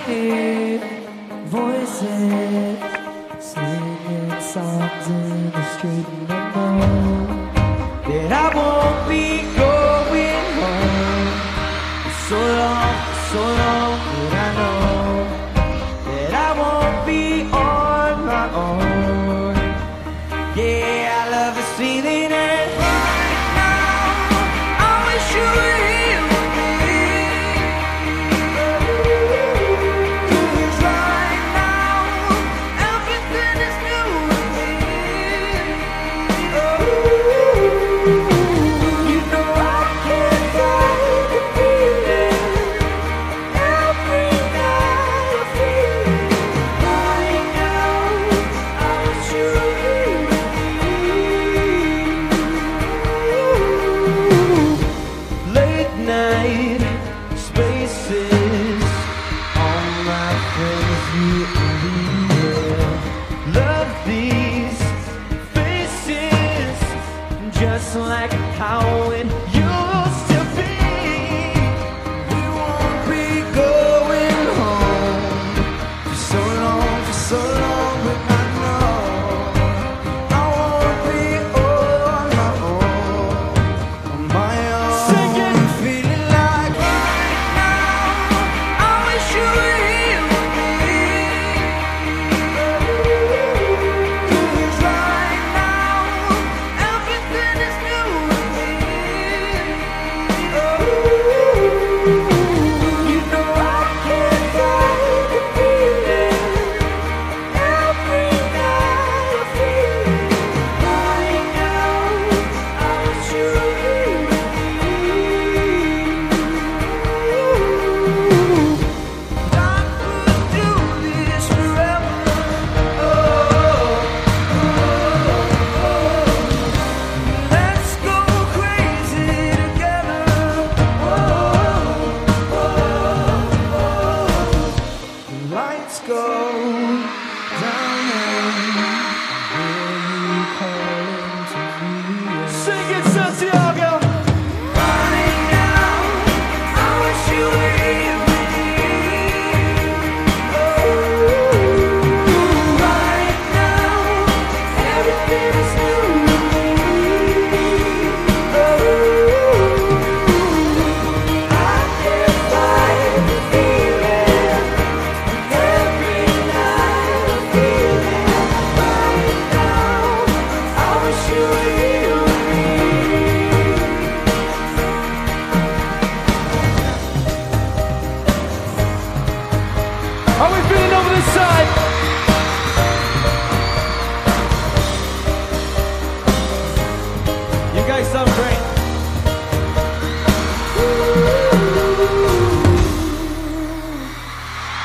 hear voices singing songs in the street, and I know that I won't be going home for so long that I know that I won't be on my own. Yeah, I love this feeling, and right now I wish you were here with me. 'Cause right now everything is new with me. Oh, you know I can't fight the feeling. Every night I feel it. Right now I wish you were here with me. Late night spaces